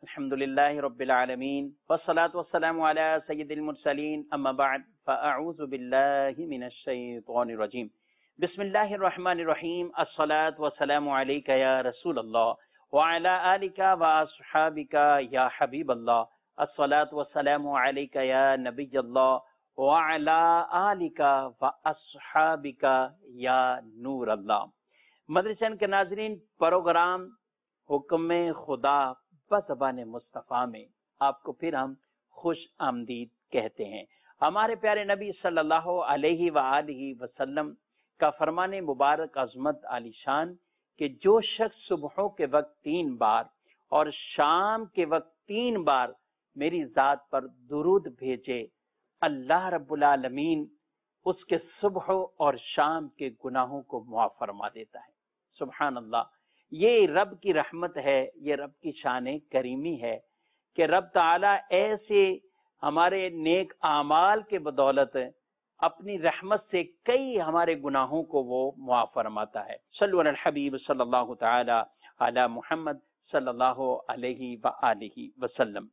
الحمد لله رب العالمين والصلاة والسلام على سيد المرسلين أما بعد فأعوذ بالله من الشيطان الرجيم بسم الله الرحمن الرحيم الصلاة والسلام عليك يا رسول الله وعلى آلك وأصحابك يا حبيب الله الصلاة والسلام عليك يا نبي الله وعلى آلك وأصحابك يا نور الله. مدرسین کے ناظرین، پروگرام حکم خدا بزبان مصطفیٰ میں آپ کو پھر ہم خوش آمدید کہتے ہیں. ہمارے پیارے نبی صلی اللہ علیہ وآلہ وسلم کا فرمان مبارک عظمت عالی شان کہ جو شخص صبحوں کے وقت 3 بار اور شام کے وقت 3 بار میری ذات پر درود بھیجے، اللہ رب العالمین اس کے صبح اور شام کے گناہوں کو معاف فرما دیتا ہے. سبحان اللہ، یہ رب کی رحمت ہے، یہ رب کی شان کریمی ہے کہ رب تعالیٰ ایسے ہمارے نیک اعمال کے بدولت اپنی رحمت سے کئی ہمارے گناہوں کو وہ معاف فرماتا ہے. صلو علی الحبیب صلی اللہ تعالی علی محمد صلی اللہ علیہ وآلہ وسلم.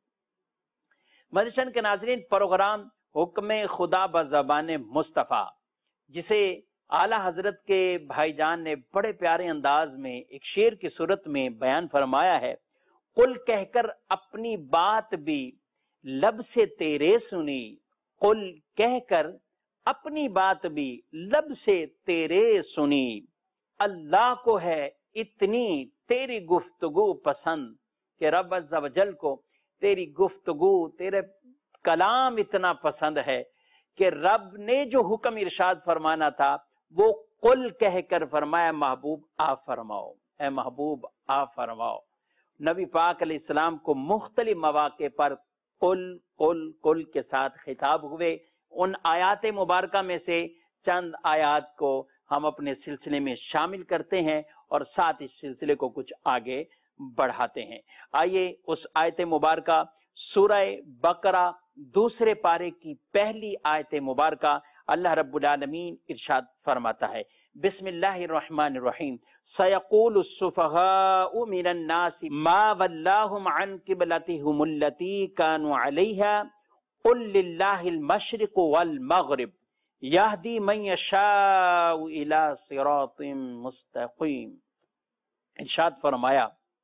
مدرسین کے ناظرین، پروگرام حکم خدا بزبان مصطفیٰ، جسے اعلیٰ حضرت کے بھائی جان نے بڑے پیارے انداز میں ایک شعر کی صورت میں بیان فرمایا ہے. قل کہہ کر اپنی بات بھی لب سے تیرے سنی، قل کہہ کر اپنی بات بھی لب سے تیرے سنی، اللہ کو ہے اتنی تیری گفتگو پسند کہ رب عز و جل کو تیری گفتگو، تیرے کلام اتنا پسند ہے کہ رب نے جو حکم ارشاد فرمانا تھا وہ قل کہہ کر فرمایا، محبوب آ فرماؤ، اے محبوب آ فرماؤ. نبی پاک علیہ السلام کو مختلف مواقع پر قل قل قل کے ساتھ خطاب ہوئے. ان آیات مبارکہ میں سے چند آیات کو ہم اپنے سلسلے میں شامل کرتے ہیں اور ساتھ اس سلسلے کو کچھ آگے بڑھاتے ہیں. آئیے اس آیت مبارکہ سورہ بقرہ 2 پارے کی پہلی آیت مبارکہ اللہ رب العالمین ارشاد فرماتا ہے. بسم اللہ الرحمن الرحیم. سیقول السفہاء من الناس ما ولاہم عن قبلتہم التی کانوا علیہا قل للہ المشرق والمغرب یہدی من یشاء الی صراط مستقیم. ارشاد فرمایا،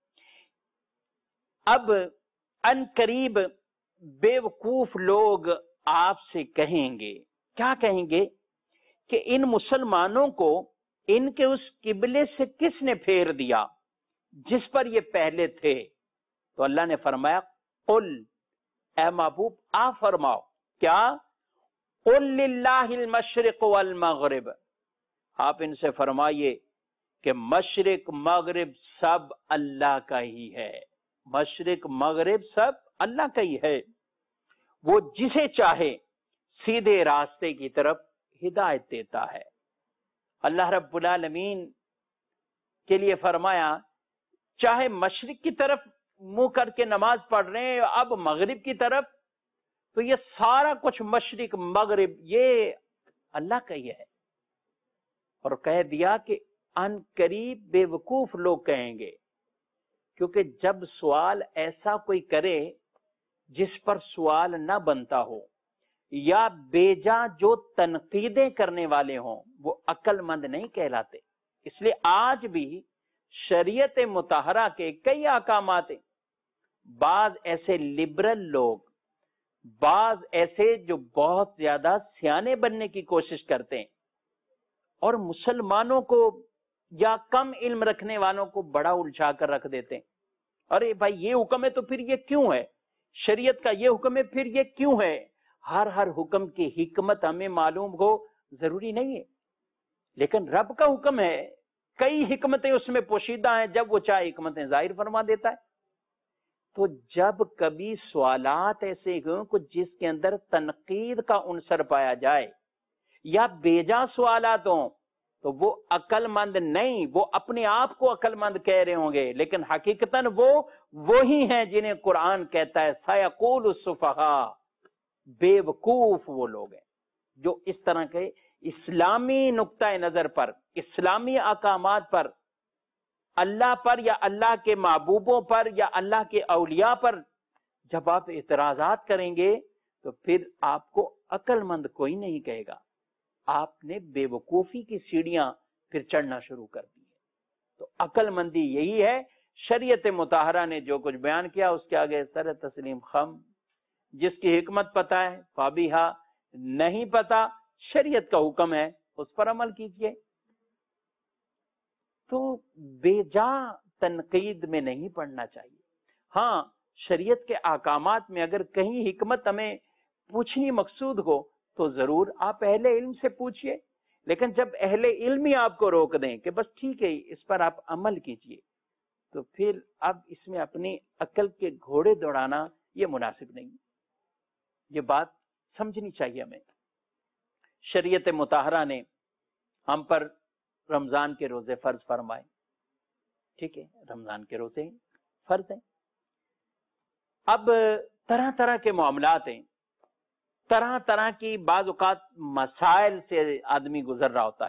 اب ان قریب بے وقوف لوگ آپ سے کہیں گے. کیا کہیں گے؟ کہ ان مسلمانوں کو ان کے اس قبلے سے کس نے پھیر دیا جس پر یہ پہلے تھے؟ تو اللہ نے فرمایا، قل، اے محبوب آ فرماؤ. کیا؟ قل للہ المشرق والمغرب. آپ ان سے فرمائیے کہ مشرق مغرب سب اللہ کا ہی ہے. مشرق مغرب سب اللہ کا ہی ہے. وہ جسے چاہے سیدھے راستے کی طرف ہدایت دیتا ہے. اللہ رب العالمین کے لیے فرمایا، چاہے مشرق کی طرف منہ کر کے نماز پڑھ رہے ہیں، اب مغرب کی طرف، تو یہ سارا کچھ مشرق مغرب یہ اللہ کا ہی ہے. اور کہہ دیا کہ ان قریب بے وقوف لوگ کہیں گے، کیونکہ جب سوال ایسا کوئی کرے جس پر سوال نہ بنتا ہو، یا بیجا جو تنقیدیں کرنے والے ہوں، وہ عقل مند نہیں کہلاتے. اس لیے آج بھی شریعت مطہرہ کے کئی احکامات ہیں. بعض ایسے لبرل لوگ، بعض ایسے جو بہت زیادہ سیانے بننے کی کوشش کرتے ہیں اور مسلمانوں کو یا کم علم رکھنے والوں کو بڑا الجھا کر رکھ دیتے ہیں. ارے بھائی یہ حکم ہے تو پھر یہ کیوں ہے؟ شریعت کا یہ حکم ہے پھر یہ کیوں ہے؟ ہر حکم کی حکمت ہمیں معلوم ہو ضروری نہیں ہے، لیکن رب کا حکم ہے، کئی حکمتیں اس میں پوشیدہ ہیں، جب وہ چاہے حکمتیں ظاہر فرما دیتا ہے. تو جب کبھی سوالات ایسے ہوں جس کے اندر تنقید کا عنصر پایا جائے یا بیجا سوالات ہوں، تو وہ عقل مند نہیں، وہ اپنے آپ کو عقل مند کہہ رہے ہوں گے، لیکن حقیقتاً وہ وہی ہیں جنہیں قرآن کہتا ہے سیقول السفہاء. بے وقوف وہ لوگ ہیں جو اس طرح کے اسلامی نقطہ نظر پر، اسلامی احکامات پر اللہ پر یا اللہ کے محبوبوں پر یا اللہ کے اولیاء پر جب آپ اعتراضات کریں گے تو پھر آپ کو عقل مند کوئی نہیں کہے گا. آپ نے بے وقوفی کی سیڑھیاں پھر چڑھنا شروع کر دی ہے. تو عقل مندی یہی ہے. شریعت مطہرہ نے جو کچھ بیان کیا اس کے آگے سر تسلیم خم. جس کی حکمت پتہ ہے فابیہا، نہیں پتا شریعت کا حکم ہے اس پر عمل کیجئے. تو بے جا تنقید میں نہیں پڑنا چاہیے. ہاں شریعت کے احکامات میں اگر کہیں حکمت ہمیں پوچھنی مقصود ہو تو ضرور آپ اہل علم سے پوچھئے. لیکن جب اہل علم ہی آپ کو روک دیں کہ بس ٹھیک ہے اس پر آپ عمل کیجئے، تو پھر اب اس میں اپنی عقل کے گھوڑے دوڑانا یہ مناسب نہیں. یہ بات سمجھنی چاہیے ہمیں. شریعت مطہرہ نے ہم پر رمضان کے روزے فرض فرمائے. ٹھیک ہے، رمضان کے روزے فرض ہیں. اب طرح طرح کے معاملات ہیں، طرح طرح کی بعض اوقات مسائل سے آدمی گزر رہا ہوتا ہے.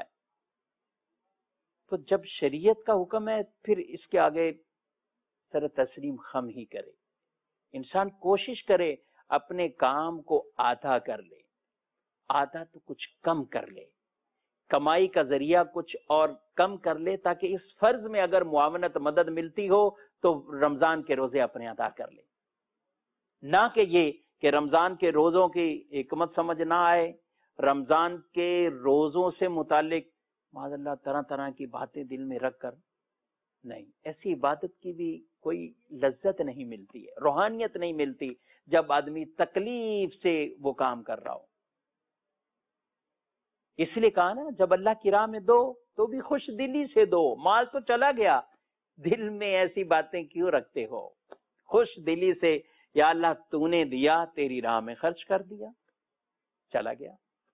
تو جب شریعت کا حکم ہے پھر اس کے آگے سر تسلیم خم ہی کرے. انسان کوشش کرے اپنے کام کو آدھا کر لے، آدھا تو کچھ کم کر لے، کمائی کا ذریعہ کچھ اور کم کر لے تاکہ اس فرض میں اگر معاونت مدد ملتی ہو تو رمضان کے روزے اپنے ادا کر لے. نہ کہ یہ کہ رمضان کے روزوں کی حکمت سمجھ نہ آئے، رمضان کے روزوں سے متعلق معاذ اللہ طرح طرح کی باتیں دل میں رکھ کر نہیں. ایسی عبادت کی بھی کوئی لذت نہیں ملتی ہے، روحانیت نہیں ملتی جب آدمی تکلیف سے وہ کام کر رہا ہو. اس لیے کہا نا جب اللہ کی راہ میں دو تو بھی خوش دلی سے دو. مال تو چلا گیا، دل میں ایسی باتیں کیوں رکھتے ہو؟ خوش دلی سے یا اللہ تو نے دیا، تیری راہ میں خرچ کر دیا، چلا گیا.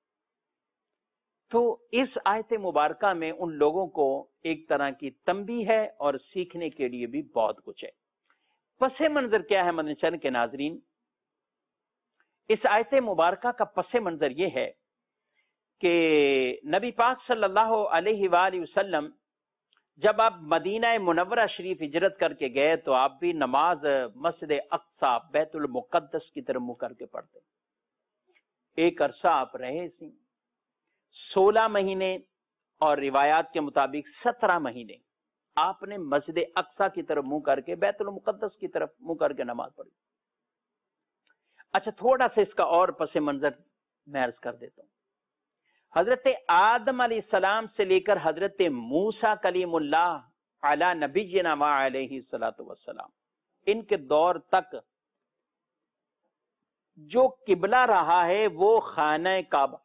تو اس آیت مبارکہ میں ان لوگوں کو ایک طرح کی تنبیہ ہے اور سیکھنے کے لیے بھی بہت کچھ ہے. پس منظر کیا ہے مدنی چینل کے ناظرین؟ اس آیت مبارکہ کا پس منظر یہ ہے کہ نبی پاک صلی اللہ علیہ وآلہ وسلم جب آپ مدینہ منورہ شریف ہجرت کر کے گئے تو آپ بھی نماز مسجد اقصی بیت المقدس کی طرف منہ کر کے پڑھتے. ایک عرصہ آپ رہے سی، 16 مہینے اور روایات کے مطابق 17 مہینے آپ نے مسجد اقصی کی طرف منہ کر کے بیت المقدس کی طرف منہ کر کے نماز پڑھی. اچھا تھوڑا سا اس کا اور پس منظر میں عرض کر دیتا ہوں. حضرت آدم علیہ السلام سے لے کر حضرت موسیٰ کلیم اللہ علی نبینا و علیہ الصلوۃ والسلام، ان کے دور تک جو قبلہ رہا ہے وہ خانہ کعبہ،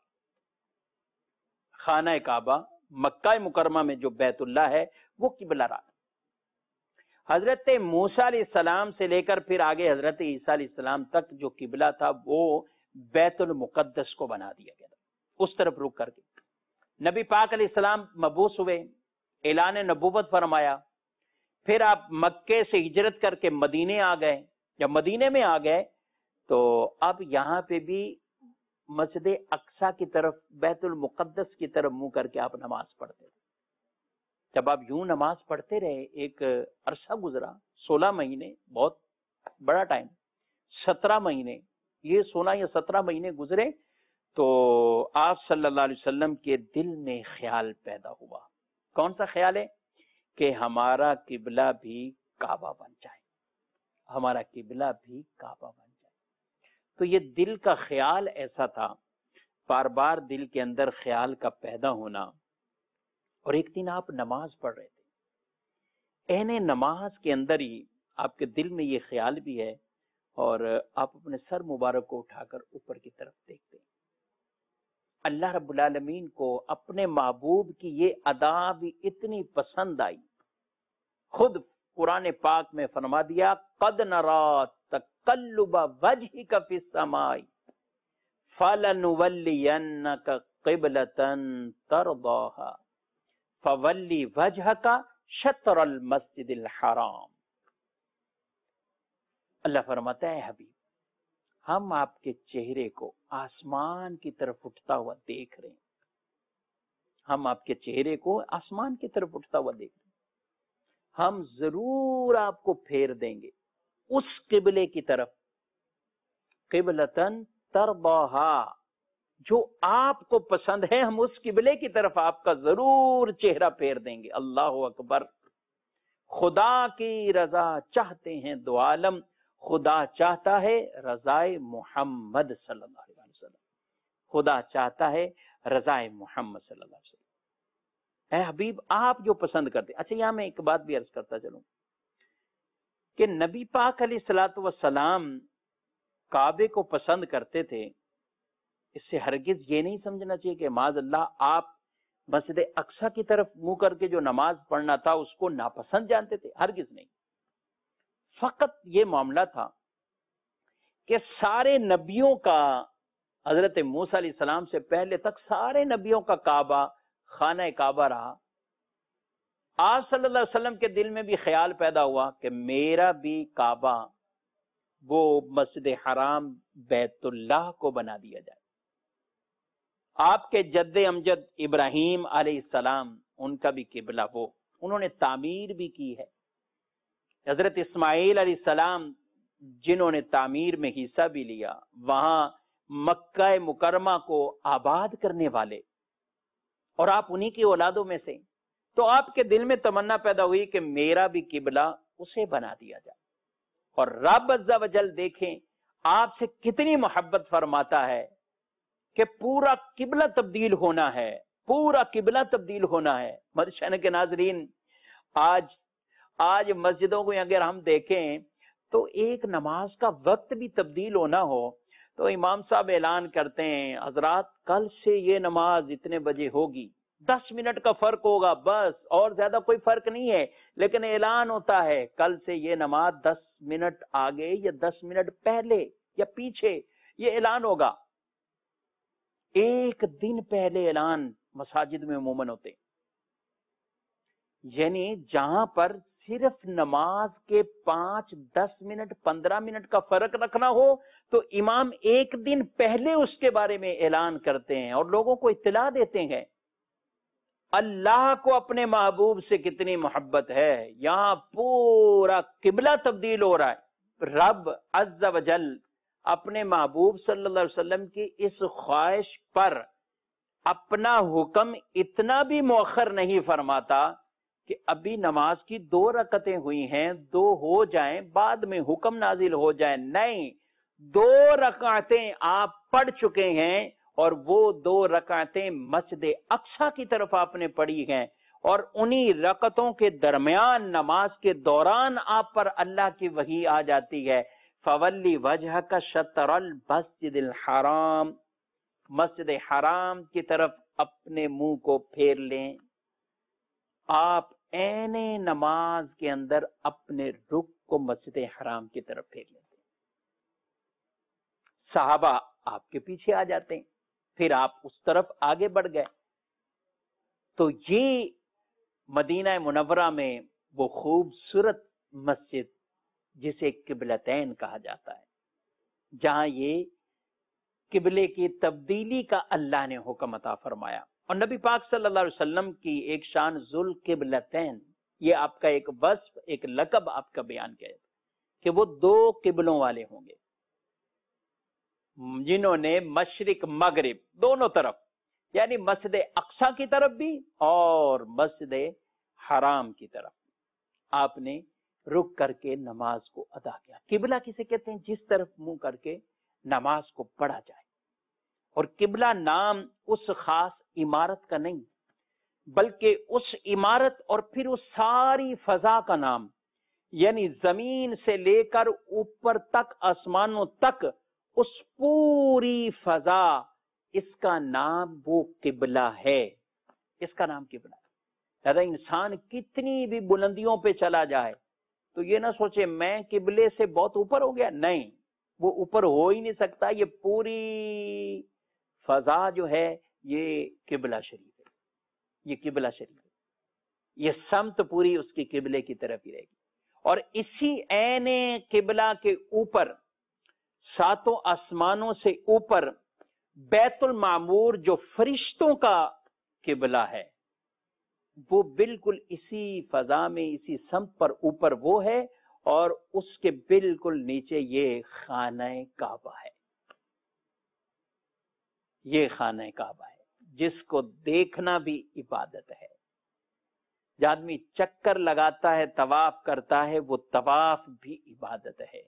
خانہ کعبہ مکہ مکرمہ میں جو بیت اللہ ہے وہ قبلہ رہا. حضرت موسیٰ علیہ السلام سے لے کر پھر آگے حضرت عیسیٰ علیہ السلام تک جو قبلہ تھا وہ بیت المقدس کو بنا دیا گیا، اس طرف رخ کر کے. نبی پاک علیہ السلام مبعوث ہوئے، اعلان نبوت فرمایا، پھر آپ مکے سے ہجرت کر کے مدینے آ گئے. جب مدینے میں آ گئے تو اب یہاں پہ بھی مسجد اقصی کی طرف بیت المقدس کی طرف منہ کر کے آپ نماز پڑھتے تھے. جب آپ یوں نماز پڑھتے رہے ایک عرصہ گزرا، 16 مہینے بہت بڑا ٹائم، 17 مہینے یہ 16 یا 17 مہینے گزرے تو آپ صلی اللہ علیہ وسلم کے دل میں خیال پیدا ہوا. کون سا خیال ہے؟ کہ ہمارا قبلہ بھی کعبہ بن جائے، ہمارا قبلہ بھی کعبہ بن جائے. تو یہ دل کا خیال ایسا تھا، بار بار دل کے اندر خیال کا پیدا ہونا. اور ایک دن آپ نماز پڑھ رہے تھے، اہنے نماز کے اندر ہی آپ کے دل میں یہ خیال بھی ہے اور آپ اپنے سر مبارک کو اٹھا کر اوپر کی طرف دیکھتے ہیں. اللہ رب العالمین کو اپنے محبوب کی یہ ادا بھی اتنی پسند آئی، خود قرآن پاک میں فرما دیا قد نرا تقلب وجہک فی السماء فلنولینک قبلۃ ترضاها فولی وجہک شطر المسجد الحرام. اللہ فرماتا ہے حبیب ہم آپ کے چہرے کو آسمان کی طرف اٹھتا ہوا دیکھ رہے ہیں، ہم آپ کے چہرے کو آسمان کی طرف اٹھتا ہوا دیکھ رہے ہیں. ہم ضرور آپ کو پھیر دیں گے اس قبلے کی طرف، قبلتن ترضاہا، جو آپ کو پسند ہے، ہم اس قبلے کی طرف آپ کا ضرور چہرہ پھیر دیں گے۔ اللہ اکبر۔ خدا کی رضا چاہتے ہیں دو عالم، خدا چاہتا ہے رضائے محمد صلی اللہ علیہ وسلم، خدا چاہتا ہے رضائے محمد صلی اللہ علیہ وسلم۔ اے حبیب آپ جو پسند کرتے۔ اچھا یہاں میں ایک بات بھی عرض کرتا چلوں کہ نبی پاک علیہ الصلوۃ والسلام کعبے کو پسند کرتے تھے، اس سے ہرگز یہ نہیں سمجھنا چاہیے کہ معاذ اللہ آپ مسجد اقصی کی طرف منہ کر کے جو نماز پڑھنا تھا اس کو ناپسند جانتے تھے، ہرگز نہیں۔ فقط یہ معاملہ تھا کہ سارے نبیوں کا، حضرت موسیٰ علیہ السلام سے پہلے تک سارے نبیوں کا کعبہ خانہ کعبہ رہا۔ آپ صلی اللہ علیہ وسلم کے دل میں بھی خیال پیدا ہوا کہ میرا بھی کعبہ وہ مسجد حرام بیت اللہ کو بنا دیا جائے۔ آپ کے جد امجد ابراہیم علیہ السلام، ان کا بھی قبلہ وہ، انہوں نے تعمیر بھی کی ہے۔ حضرت اسماعیل علیہ السلام جنہوں نے تعمیر میں حصہ بھی لیا، وہاں مکہ مکرمہ کو آباد کرنے والے، اور آپ انہی کی اولادوں میں سے، تو آپ کے دل میں تمنا پیدا ہوئی کہ میرا بھی قبلہ اسے بنا دیا جائے۔ اور رب عز و جل دیکھیں آپ سے کتنی محبت فرماتا ہے کہ پورا قبلہ تبدیل ہونا ہے، پورا قبلہ تبدیل ہونا ہے۔ مدشن کے ناظرین، آج مسجدوں کو اگر ہم دیکھیں تو ایک نماز کا وقت بھی تبدیل ہونا ہو تو امام صاحب اعلان کرتے ہیں حضرات کل سے یہ نماز اتنے بجے ہوگی، 10 منٹ کا فرق ہوگا بس، اور زیادہ کوئی فرق نہیں ہے، لیکن اعلان ہوتا ہے کل سے یہ نماز 10 منٹ آگے یا 10 منٹ پہلے یا پیچھے، یہ اعلان ہوگا۔ ایک دن پہلے اعلان مساجد میں عموماً ہوتے، یعنی جہاں پر صرف نماز کے 5، 10 منٹ، 15 منٹ کا فرق رکھنا ہو تو امام ایک دن پہلے اس کے بارے میں اعلان کرتے ہیں اور لوگوں کو اطلاع دیتے ہیں۔ اللہ کو اپنے محبوب سے کتنی محبت ہے، یہاں پورا قبلہ تبدیل ہو رہا ہے۔ رب عز و جل اپنے محبوب صلی اللہ علیہ وسلم کی اس خواہش پر اپنا حکم اتنا بھی مؤخر نہیں فرماتا کہ ابھی نماز کی 2 رکعتیں ہوئی ہیں، 2 ہو جائیں بعد میں حکم نازل ہو جائیں، نہیں، 2 رکعتیں آپ پڑھ چکے ہیں اور وہ 2 رکعتیں مسجد اقصی کی طرف آپ نے پڑھی ہیں، اور انہی رکعتوں کے درمیان نماز کے دوران آپ پر اللہ کی وحی آ جاتی ہے، فولی وجہک شطر المسجد الحرام، مسجد حرام کی طرف اپنے منہ کو پھیر لیں۔ آپ عین نماز کے اندر اپنے رخ کو مسجد حرام کی طرف پھیر لیتے ہیں، صحابہ آپ کے پیچھے آ جاتے ہیں، پھر آپ اس طرف آگے بڑھ گئے۔ تو یہ مدینہ منورہ میں وہ خوبصورت مسجد جسے قبلتین کہا جاتا ہے، جہاں یہ قبلے کی تبدیلی کا اللہ نے حکم عطا فرمایا۔ اور نبی پاک صلی اللہ علیہ وسلم کی ایک شان ذوالقبلتین، یہ آپ کا ایک وصف، ایک لقب آپ کا بیان کیا جاتا ہے کہ وہ 2 قبلوں والے ہوں گے، جنہوں نے مشرق مغرب دونوں طرف، یعنی مسجد اقصی کی طرف بھی اور مسجد حرام کی طرف آپ نے رک کر کے نماز کو ادا کیا۔ قبلہ کسے کہتے ہیں؟ جس طرف منہ کر کے نماز کو پڑھا جائے۔ اور قبلہ نام اس خاص عمارت کا نہیں، بلکہ اس عمارت اور پھر اس ساری فضا کا نام، یعنی زمین سے لے کر اوپر تک، آسمانوں تک، اس پوری فضا، اس کا نام وہ قبلہ ہے، اس کا نام قبلہ ہے۔ لہذا انسان کتنی بھی بلندیوں پہ چلا جائے تو یہ نہ سوچے میں قبلے سے بہت اوپر ہو گیا، نہیں، وہ اوپر ہو ہی نہیں سکتا۔ یہ پوری فضا جو ہے یہ قبلہ شریف ہے، یہ قبلہ شریف ہے، یہ سمت پوری اس کی قبلے کی طرف ہی رہے گی۔ اور اسی عین قبلہ کے اوپر، 7 آسمانوں سے اوپر، بیت المعمور جو فرشتوں کا قبلہ ہے، وہ بالکل اسی فضا میں، اسی سمت پر اوپر وہ ہے، اور اس کے بالکل نیچے یہ خانہ کعبہ ہے. یہ خانہ کعبہ ہے جس کو دیکھنا بھی عبادت ہے. جو آدمی چکر لگاتا ہے، طواف کرتا ہے، وہ طواف بھی عبادت ہے.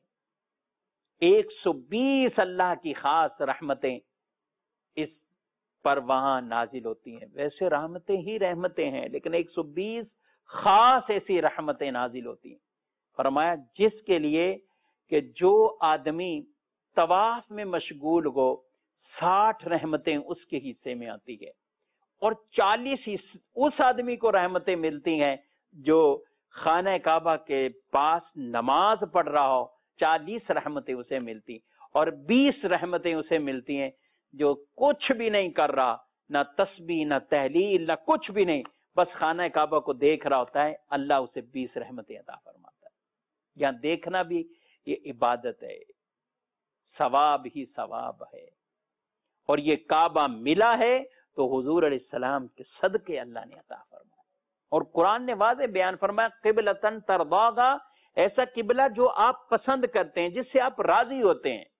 120 اللہ کی خاص رحمتیں اس پر وہاں نازل ہوتی ہیں. ویسے رحمتیں ہی رحمتیں ہیں، لیکن 120 خاص ایسی رحمتیں نازل ہوتی ہیں. فرمایا جس کے لیے کہ جو آدمی طواف میں مشغول ہو 60 رحمتیں اس کے حصے میں آتی ہے، اور 40 اس آدمی کو رحمتیں ملتی ہیں جو خانہ کعبہ کے پاس نماز پڑھ رہا ہو. 40 رحمتیں اسے ملتی، اور 20 رحمتیں اسے ملتی ہیں جو کچھ بھی نہیں کر رہا، نہ تسبیح، نہ تحلیل، نہ کچھ بھی نہیں، بس خانہ کعبہ کو دیکھ رہا ہوتا ہے. اللہ اسے 20 رحمتیں عطا فرماتا ہے. یہاں دیکھنا بھی یہ عبادت ہے، ثواب ہی ثواب ہے. اور یہ کعبہ ملا ہے تو حضور علیہ السلام کے صدقے اللہ نے عطا فرمایا. اور قرآن نے واضح بیان فرمایا قبلۃ ترضاها، ایسا قبلہ جو آپ پسند کرتے ہیں، جس سے آپ راضی ہوتے ہیں.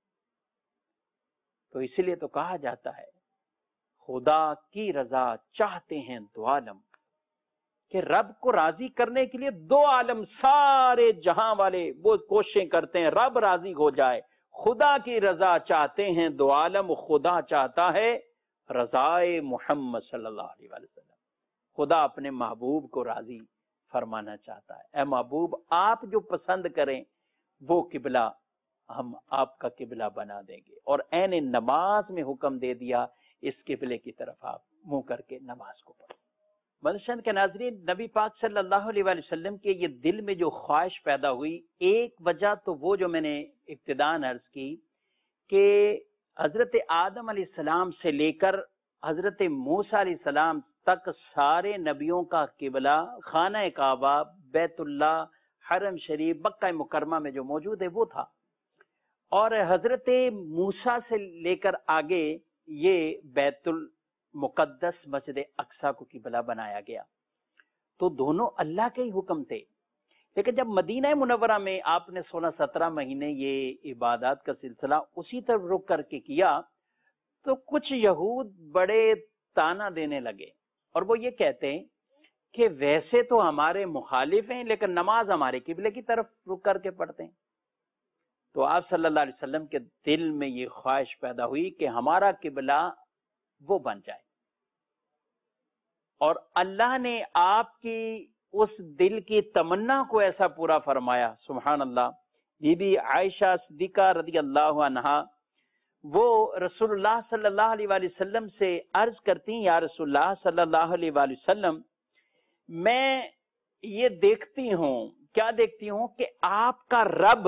تو اس لیے تو کہا جاتا ہے خدا کی رضا چاہتے ہیں دو عالم، کہ رب کو راضی کرنے کے لیے دو عالم سارے جہاں والے وہ کوششیں کرتے ہیں رب راضی ہو جائے. خدا کی رضا چاہتے ہیں دو عالم، خدا چاہتا ہے رضائے محمد صلی اللہ علیہ وسلم. خدا اپنے محبوب کو راضی فرمانا چاہتا ہے. اے محبوب آپ جو پسند کریں وہ قبلہ ہم آپ کا قبلہ بنا دیں گے. اور عین نماز میں حکم دے دیا اس قبلے کی طرف آپ منہ کر کے نماز کو پڑھیں. مدشن کے ناظرین، نبی پاک صلی اللہ علیہ وآلہ وسلم کے یہ دل میں جو خواہش پیدا ہوئی، ایک وجہ تو وہ جو میں نے ابتداءً عرض کی کہ حضرت آدم علیہ السلام سے لے کر حضرت موسیٰ علیہ السلام تک سارے نبیوں کا قبلہ خانہ کعبہ، بیت اللہ، حرم شریف، مکہ مکرمہ میں جو موجود ہے وہ تھا. اور حضرت موسیٰ سے لے کر آگے یہ بیت المقدس مسجد اقصیٰ کو قبلہ بنایا گیا. تو دونوں اللہ کے ہی حکم تھے. لیکن جب مدینہ منورہ میں آپ نے 16-17 مہینے یہ عبادات کا سلسلہ اسی طرف رک کر کے کیا، تو کچھ یہود بڑے تانا دینے لگے، اور وہ یہ کہتے ہیں کہ ویسے تو ہمارے مخالف ہیں لیکن نماز ہمارے قبلے کی طرف رک کر کے پڑھتے ہیں. تو آپ صلی اللہ علیہ وسلم کے دل میں یہ خواہش پیدا ہوئی کہ ہمارا قبلہ وہ بن جائے. اور اللہ نے آپ کی اس دل کی تمنا کو ایسا پورا فرمایا. سبحان اللہ. بی بی عائشہ صدیقہ رضی اللہ عنہا وہ رسول اللہ صلی اللہ علیہ وآلہ وسلم سے عرض کرتی ہیں، یا رسول اللہ صلی اللہ علیہ وآلہ وسلم، میں یہ دیکھتی ہوں، کیا دیکھتی ہوں، کہ آپ کا رب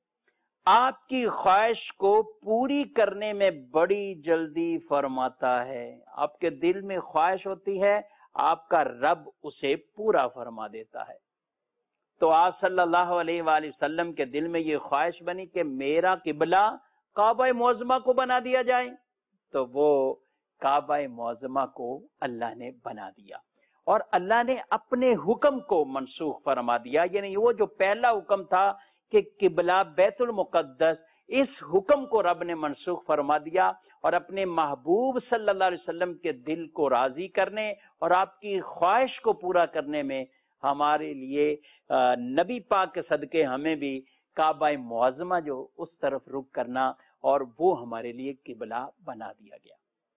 آپ کی خواہش کو پوری کرنے میں بڑی جلدی فرماتا ہے. آپ کے دل میں خواہش ہوتی ہے، آپ کا رب اسے پورا فرما دیتا ہے. تو آپ صلی اللہ علیہ وآلہ وسلم کے دل میں یہ خواہش بنی کہ میرا قبلہ کعبہ معظمہ کو بنا دیا جائے. تو وہ کعبہ معظمہ کو اللہ نے بنا دیا، اور اللہ نے اپنے حکم کو منسوخ فرما دیا. یعنی وہ جو پہلا حکم تھا کہ قبلہ بیت المقدس، اس حکم کو رب نے منسوخ فرما دیا، اور اپنے محبوب صلی اللہ علیہ وسلم کے دل کو راضی کرنے اور آپ کی خواہش کو پورا کرنے میں ہمارے لیے نبی پاک کے صدقے ہمیں بھی کعبہ معظمہ جو اس طرف رخ کرنا، اور وہ ہمارے لیے قبلہ بنا دیا گیا.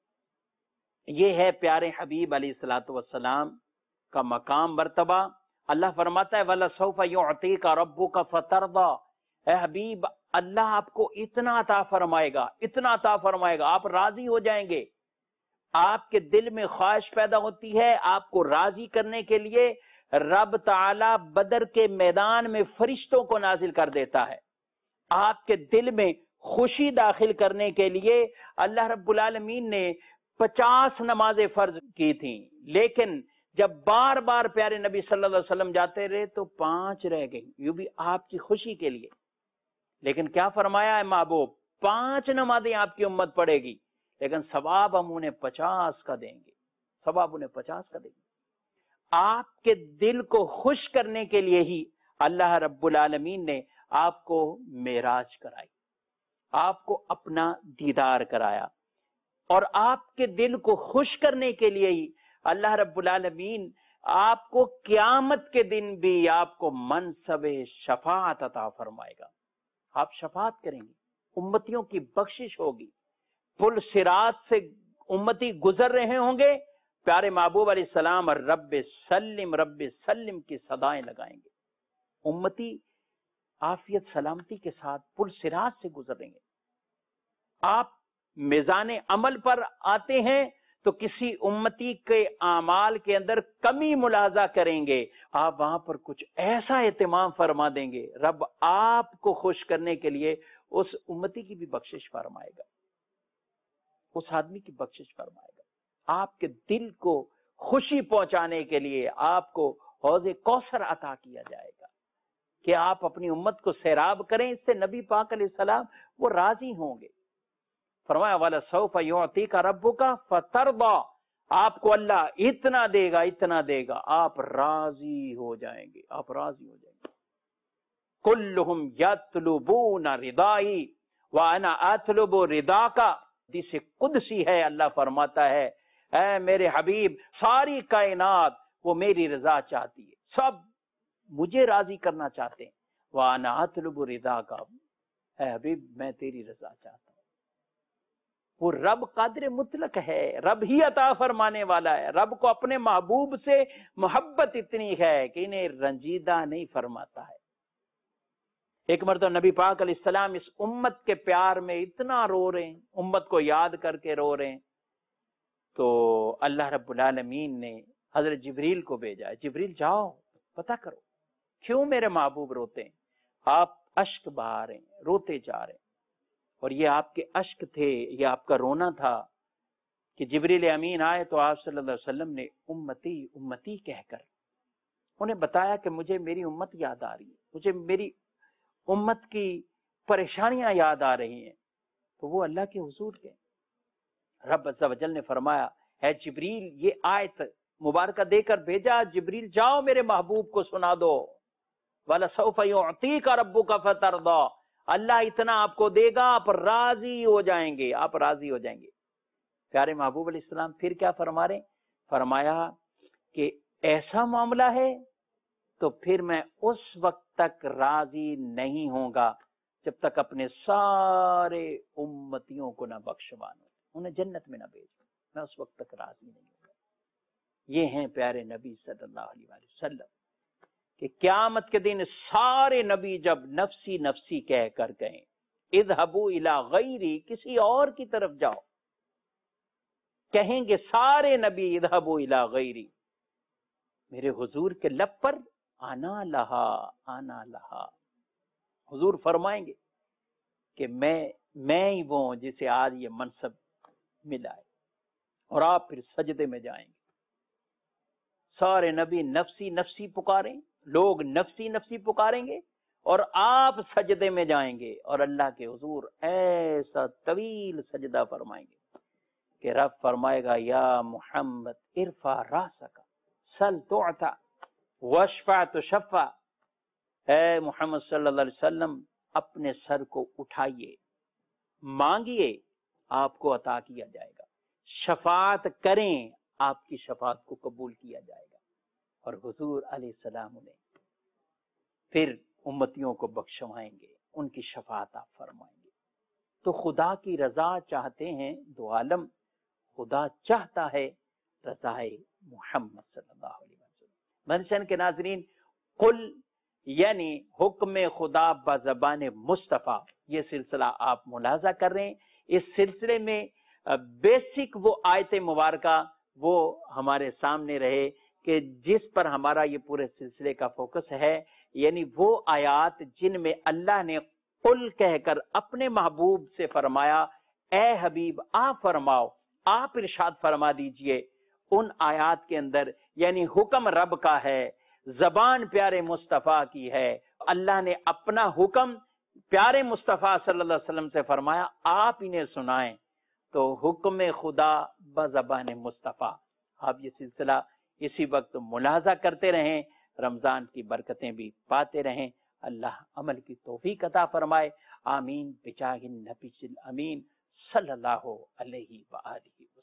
یہ ہے پیارے حبیب علیہ الصلوۃ والسلام کا مقام مرتبہ. اللہ فرماتا ہے وَلَسَوْفَ يُعْطِيكَ رَبُّكَ فَتَرْضَىٰ. اے حبیب، اللہ آپ کو اتنا عطا فرمائے گا، اتنا عطا فرمائے گا، آپ راضی ہو جائیں گے. آپ کے دل میں خواہش پیدا ہوتی ہے، آپ کو راضی کرنے کے لیے رب تعالی بدر کے میدان میں فرشتوں کو نازل کر دیتا ہے. آپ کے دل میں خوشی داخل کرنے کے لیے اللہ رب العالمین نے 50 نمازیں فرض کی تھیں، لیکن جب بار بار پیارے نبی صلی اللہ علیہ وسلم جاتے رہے تو 5 رہ گئی، یوں بھی آپ کی خوشی کے لیے. لیکن کیا فرمایا ہے محبوب، 5 نمازیں آپ کی امت پڑھے گی، لیکن ثواب ہم انہیں 50 کا دیں گے، ثواب انہیں 50 کا دیں گے. آپ کے دل کو خوش کرنے کے لیے ہی اللہ رب العالمین نے آپ کو معراج کرائی، آپ کو اپنا دیدار کرایا، اور آپ کے دل کو خوش کرنے کے لیے ہی اللہ رب العالمین آپ کو قیامت کے دن بھی آپ کو منصب شفاعت عطا فرمائے گا۔ آپ شفاعت کریں گے، امتیوں کی بخشش ہوگی، پل صراط سے امتی گزر رہے ہوں گے، پیارے محبوب علیہ السلام اور رب سلم کی صدائیں لگائیں گے، امتی عافیت سلامتی کے ساتھ پل صراط سے گزر رہیں گے۔ آپ میزان عمل پر آتے ہیں تو کسی امتی کے اعمال کے اندر کمی ملاحظہ کریں گے، آپ وہاں پر کچھ ایسا اہتمام فرما دیں گے، رب آپ کو خوش کرنے کے لیے اس امتی کی بھی بخشش فرمائے گا، اس آدمی کی بخشش فرمائے گا، آپ کے دل کو خوشی پہنچانے کے لیے آپ کو حوض کوثر عطا کیا جائے گا کہ آپ اپنی امت کو سیراب کریں۔ اس سے نبی پاک علیہ السلام وہ راضی ہوں گے۔ فرمایا وَلَسَوْفَ يُعْطِيكَ رَبُّكَ فَتَرْضَىٰ، آپ کو اللہ اتنا دے گا، اتنا دے گا، آپ راضی ہو جائیں گے، آپ راضی ہو جائیں گے۔ كُلُّهُمْ يَطْلُبُونَ رِضَائِي وَأَنَا أَطْلُبُ رِضَاكَ، حدیث قدسی ہے، اللہ فرماتا ہے اے میرے حبیب، ساری کائنات وہ میری رضا چاہتی ہے، سب مجھے راضی کرنا چاہتے ہیں۔ وَأَنَا أَطْلُبُ رِضَاكَ، اے حبیب میں تیری رضا چاہتا ہوں۔ وہ رب قادر مطلق ہے، رب ہی عطا فرمانے والا ہے، رب کو اپنے محبوب سے محبت اتنی ہے کہ انہیں رنجیدہ نہیں فرماتا ہے۔ ایک مرتبہ نبی پاک علیہ السلام اس امت کے پیار میں اتنا رو رہے ہیں، امت کو یاد کر کے رو رہے ہیں، تو اللہ رب العالمین نے حضرت جبریل کو بھیجا، جبریل جاؤ پتہ کرو کیوں میرے محبوب روتے ہیں، آپ اشک بہا رہے ہیں، روتے جا رہے ہیں، اور یہ آپ کے اشک تھے، یہ آپ کا رونا تھا کہ جبریل امین آئے تو آپ صلی اللہ علیہ وسلم نے امتی امتی کہہ کر انہیں بتایا کہ مجھے میری امت یاد آ رہی ہے، مجھے میری امت کی پریشانیاں یاد آ رہی ہیں، تو وہ اللہ کے حضور گئے۔ رب عز و جل نے فرمایا اے جبریل، یہ آیت مبارکہ دے کر بھیجا، جبریل جاؤ میرے محبوب کو سنا دو، وَلَسَوْفَ يُعْطِيكَ رَبُّكَ فَتَرْضَىٰ، اللہ اتنا آپ کو دے گا، آپ راضی ہو جائیں گے، آپ راضی ہو جائیں گے۔ پیارے محبوب علیہ السلام پھر کیا فرما رہے ہیں؟ فرمایا کہ ایسا معاملہ ہے تو پھر میں اس وقت تک راضی نہیں ہوں گا جب تک اپنے سارے امتیوں کو نہ بخشوانوں، انہیں جنت میں نہ بھیجوں، میں اس وقت تک راضی نہیں ہوں گا۔ یہ ہیں پیارے نبی صلی اللہ علیہ وآلہ وسلم کہ قیامت کے دن سارے نبی جب نفسی نفسی کہہ کر گئے، اذهبوا الی غیری، کسی اور کی طرف جاؤ، کہیں گے سارے نبی اذهبوا الی غیری، میرے حضور کے لب پر آنا لہا آنا لہا، حضور فرمائیں گے کہ میں ہی وہ ہوں جسے آج یہ منصب ملا ہے، اور آپ پھر سجدے میں جائیں گے۔ سارے نبی نفسی نفسی پکاریں، لوگ نفسی نفسی پکاریں گے، اور آپ سجدے میں جائیں گے، اور اللہ کے حضور ایسا طویل سجدہ فرمائیں گے کہ رب فرمائے گا یا محمد ارفع راسک سل تعطا واشفع تشفع، اے محمد صلی اللہ علیہ وسلم اپنے سر کو اٹھائیے، مانگیے، آپ کو عطا کیا جائے گا، شفاعت کریں، آپ کی شفاعت کو قبول کیا جائے گا، اور حضور علیہ السلام نے پھر امتیوں کو بخشوائیں گے، ان کی شفاعت آپ فرمائیں گے۔ تو خدا کی رضا چاہتے ہیں دو عالم، خدا چاہتا ہے رضائے محمد صلی اللہ علیہ وسلم۔ منشن کے ناظرین، قل یعنی حکم خدا بزبان مصطفیٰ، یہ سلسلہ آپ ملاحظہ کر رہے ہیں۔ اس سلسلے میں بیسک وہ آیت مبارکہ وہ ہمارے سامنے رہے کہ جس پر ہمارا یہ پورے سلسلے کا فوکس ہے، یعنی وہ آیات جن میں اللہ نے قل کہہ کر اپنے محبوب سے فرمایا اے حبیب آپ فرماؤ، آپ ارشاد فرما دیجئے، ان آیات کے اندر یعنی حکم رب کا ہے، زبان پیارے مصطفیٰ کی ہے، اللہ نے اپنا حکم پیارے مصطفیٰ صلی اللہ علیہ وسلم سے فرمایا آپ انہیں سنائیں، تو حکم خدا بزبان مصطفیٰ۔ آپ یہ سلسلہ اسی وقت ملاحظہ کرتے رہیں، رمضان کی برکتیں بھی پاتے رہیں۔ اللہ عمل کی توفیق عطا فرمائے، آمین بجاہ النبی الامین صلی اللہ علیہ وآلہ